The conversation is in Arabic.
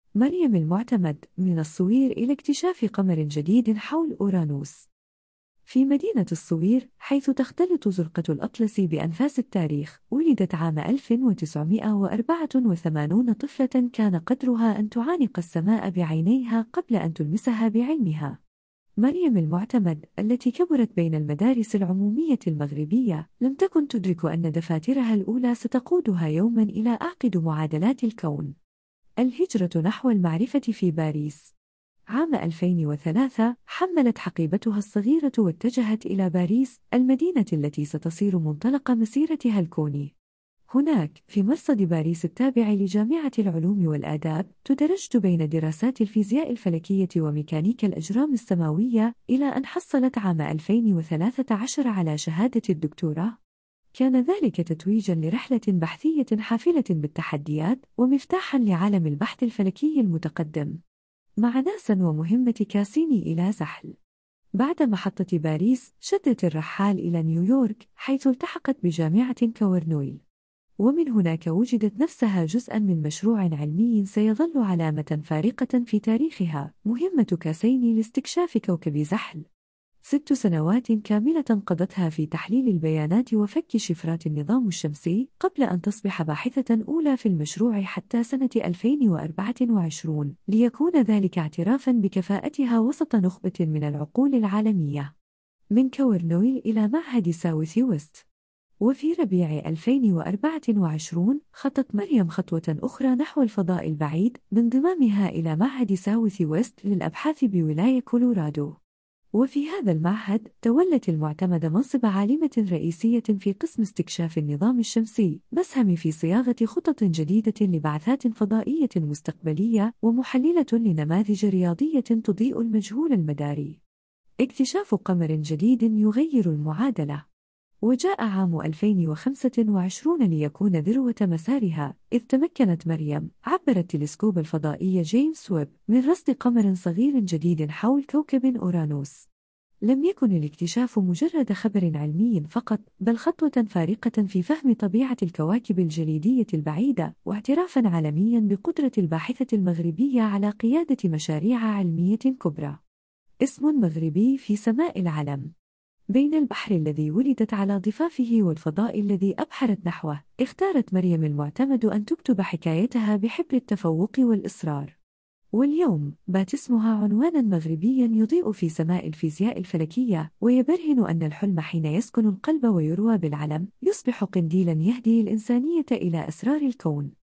مريم المعتمد من الصوير إلى اكتشاف قمر جديد حول أورانوس. في مدينة الصوير، حيث تختلط زرقة الأطلس بأنفاس التاريخ، ولدت عام 1984 طفلة كان قدرها أن تعانق السماء بعينيها قبل أن تلمسها بعلمها. مريم المعتمد، التي كبرت بين المدارس العمومية المغربية، لم تكن تدرك أن دفاترها الأولى ستقودها يوماً إلى أعقد معادلات الكون. الهجرة نحو المعرفة في باريس. عام 2003 حملت حقيبتها الصغيرة واتجهت إلى باريس، المدينة التي ستصير منطلق مسيرتها الكوني. هناك، في مرصد باريس التابع لجامعة العلوم والآداب، تدرجت بين دراسات الفيزياء الفلكية وميكانيكا الأجرام السماوية، إلى أن حصلت عام 2013 على شهادة الدكتوراه. كان ذلك تتويجاً لرحلة بحثية حافلة بالتحديات، ومفتاحاً لعالم البحث الفلكي المتقدم. مع ناسا ومهمة كاسيني إلى زحل. بعد محطة باريس، شدت الرحال إلى نيويورك، حيث التحقت بجامعة كورنيل. ومن هناك وجدت نفسها جزءاً من مشروع علمي سيظل علامة فارقة في تاريخها، مهمة كاسيني لاستكشاف كوكب زحل. 6 سنوات كاملة قضتها في تحليل البيانات وفك شفرات النظام الشمسي، قبل أن تصبح باحثة أولى في المشروع حتى سنة 2024، ليكون ذلك اعترافاً بكفاءتها وسط نخبة من العقول العالمية. من كورنيل إلى معهد ساوث ويست. وفي ربيع 2024 خطت مريم خطوة أخرى نحو الفضاء البعيد، بانضمامها إلى معهد ساوث ويست للأبحاث بولاية كولورادو. وفي هذا المعهد تولت المعتمدة منصب عالمة رئيسية في قسم استكشاف النظام الشمسي، بسهم في صياغة خطط جديدة لبعثات فضائية مستقبلية، ومحللة لنماذج رياضية تضيء المجهول المداري. اكتشاف قمر جديد يغير المعادلة. وجاء عام 2025 ليكون ذروة مسارها، إذ تمكنت مريم عبر التلسكوب الفضائي جيمس ويب من رصد قمر صغير جديد حول كوكب أورانوس. لم يكن الاكتشاف مجرد خبر علمي فقط، بل خطوة فارقة في فهم طبيعة الكواكب الجليدية البعيدة، واعترافاً عالمياً بقدرة الباحثة المغربية على قيادة مشاريع علمية كبرى. اسم مغربي في سماء العلم. بين البحر الذي ولدت على ضفافه والفضاء الذي أبحرت نحوه، اختارت مريم المعتمد أن تكتب حكايتها بحبر التفوق والإصرار. واليوم بات اسمها عنوانا مغربيا يضيء في سماء الفيزياء الفلكية، ويبرهن أن الحلم حين يسكن القلب ويروى بالعلم، يصبح قنديلا يهدي الإنسانية إلى أسرار الكون.